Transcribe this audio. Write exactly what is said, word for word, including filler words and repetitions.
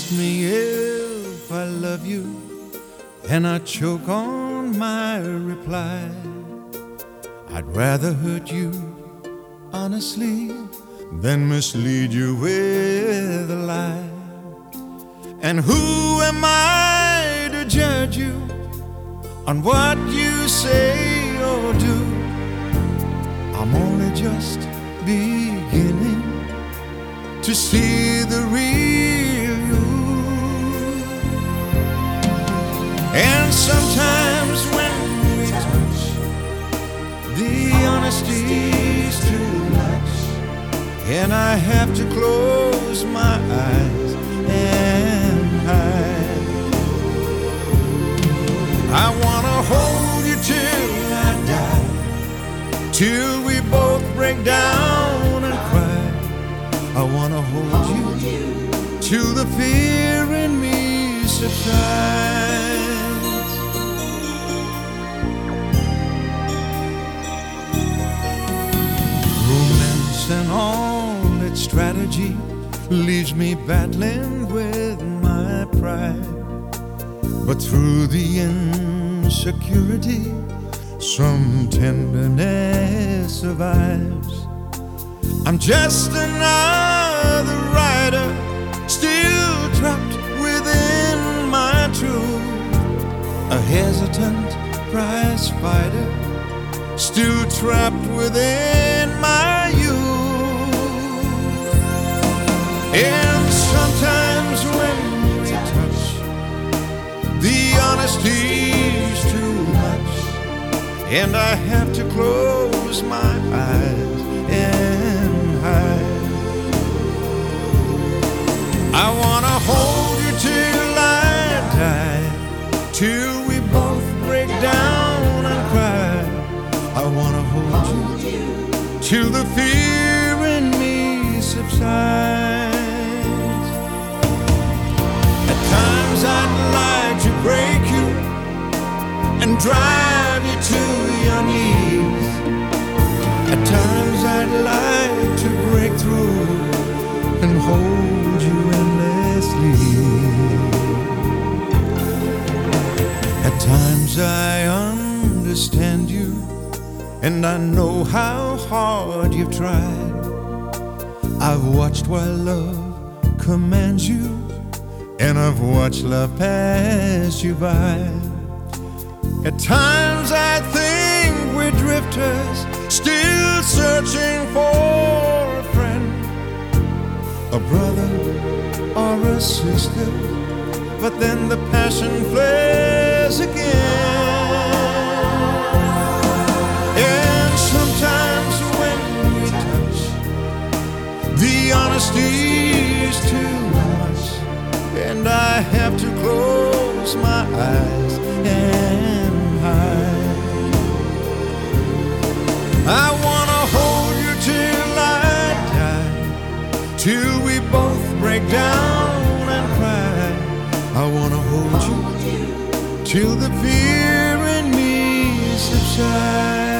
ask me if I love you, and I choke on my reply. I'd rather hurt you honestly than mislead you with a lie. And who am I to judge you on what you say or do? I'm only just beginning to see the real you. And sometimes when we touch, the honesty's too much, and I have to close my eyes and hide. I wanna hold you till I die, till we both break down and cry. I wanna hold you till the fear in me subsides. Romance and all its strategy leaves me battling with my pride. But through the insecurity, some tenderness survives. I'm just another rider, still trapped within my truth. A hesitant prize fighter, still trapped within my youth. And sometimes when we touch, the honesty's too much, and I have to close my eyes and hide. I wanna hold you till I die, till we both break down and cry. I wanna hold you till the fear in me subsides. At times I'd like to break you and drive you to your knees. At times I'd like to break through and hold you endlessly. At times I understand you, and I know how hard you've tried. I've watched while love commands you, and I've watched love pass you by. At times I think we're drifters, still searching for a friend, a brother or a sister, but then the passion flares again. And sometimes when we touch, the honesty's too much, and I have to close my eyes and hide. I wanna hold you till I die, till we both break down and cry. I wanna hold you till the fear in me subsides.